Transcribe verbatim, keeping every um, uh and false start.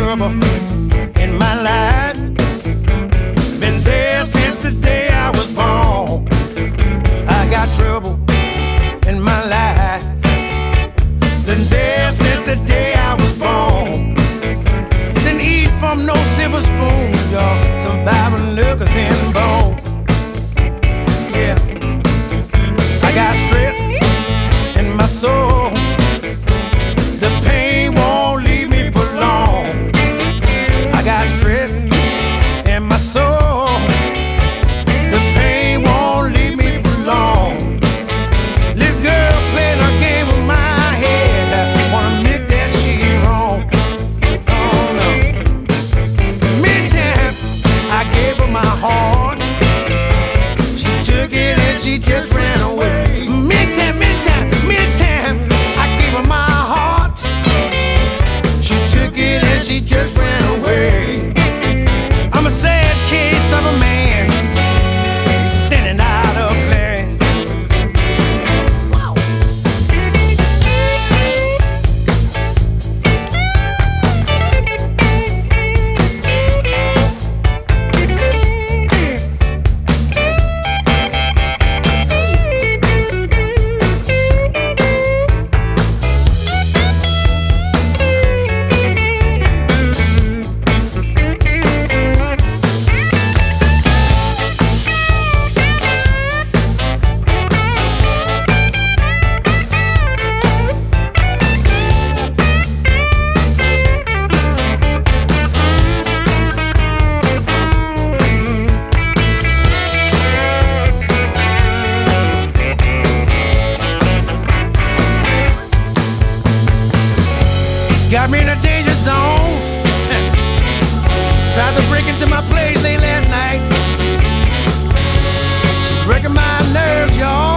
trouble in my life. Been there since the day I was born. I got trouble in my life. Been there since the day I was born. Didn't eat from no silver spoon, y'all. Surviving knuckles and bones. Yeah, I got stress in my soul. The pain won't leave me for long. I got stress in my soul. The pain won't leave me for long. Little girl playing a game with my head. I wanna make that shit wrong. Oh no. Meantime, I gave her my heart. She took it and she just ran away. Meantime, meantime, meantime, I gave her my heart. She took it and she just ran away. I'm a sad case of a man standing out of place. Got me in a danger zone. Tried to break into my place late last night. She's breaking my nerves, y'all.